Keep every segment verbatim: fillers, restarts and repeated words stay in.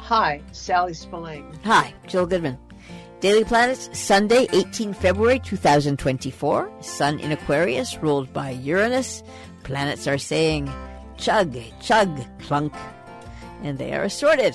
Hi, Sally Spillane. Hi, Jill Goodman. Daily Planets, Sunday, the eighteenth of February, two thousand twenty-four. Sun in Aquarius, ruled by Uranus. Planets are saying, chug, chug, clunk. And they are assorted.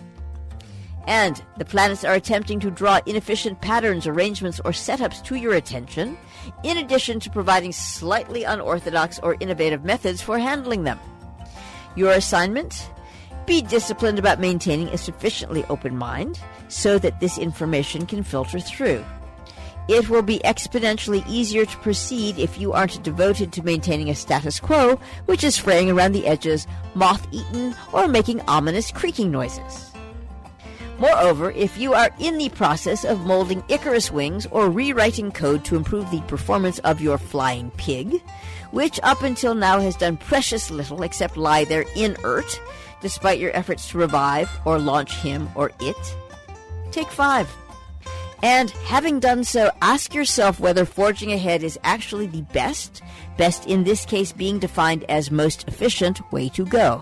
And the planets are attempting to draw inefficient patterns, arrangements, or setups to your attention, in addition to providing slightly unorthodox or innovative methods for handling them. Your assignment? Be disciplined about maintaining a sufficiently open mind so that this information can filter through. It will be exponentially easier to proceed if you aren't devoted to maintaining a status quo, which is fraying around the edges, moth-eaten, or making ominous creaking noises. Moreover, if you are in the process of molding Icarus wings or rewriting code to improve the performance of your flying pig, which up until now has done precious little except lie there inert, despite your efforts to revive or launch him or it, take five. And having done so, ask yourself whether forging ahead is actually the best, best in this case being defined as most efficient way to go.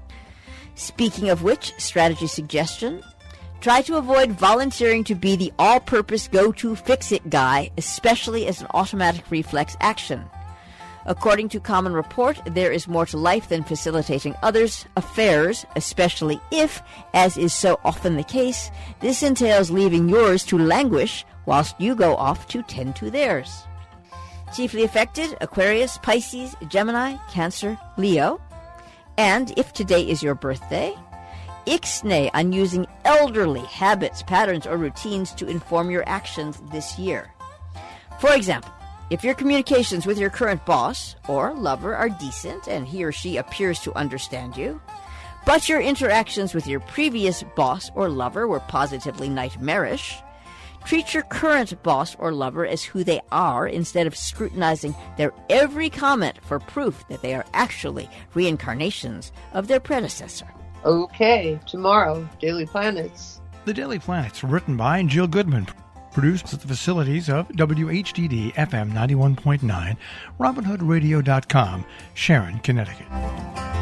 Speaking of which, strategy suggestion, try to avoid volunteering to be the all-purpose go-to fix-it guy, especially as an automatic reflex action. According to Common Report, there is more to life than facilitating others' affairs, especially if, as is so often the case, this entails leaving yours to languish whilst you go off to tend to theirs. Chiefly affected, Aquarius, Pisces, Gemini, Cancer, Leo. And if today is your birthday, ixnay on using elderly habits, patterns, or routines to inform your actions this year. For example, if your communications with your current boss or lover are decent and he or she appears to understand you, but your interactions with your previous boss or lover were positively nightmarish, treat your current boss or lover as who they are instead of scrutinizing their every comment for proof that they are actually reincarnations of their predecessor. Okay, tomorrow, Daily Planets. The Daily Planets, written by Jill Goodman. Produced at the facilities of W H D D F M ninety-one point nine, Robin Hood Radio dot com, Sharon, Connecticut.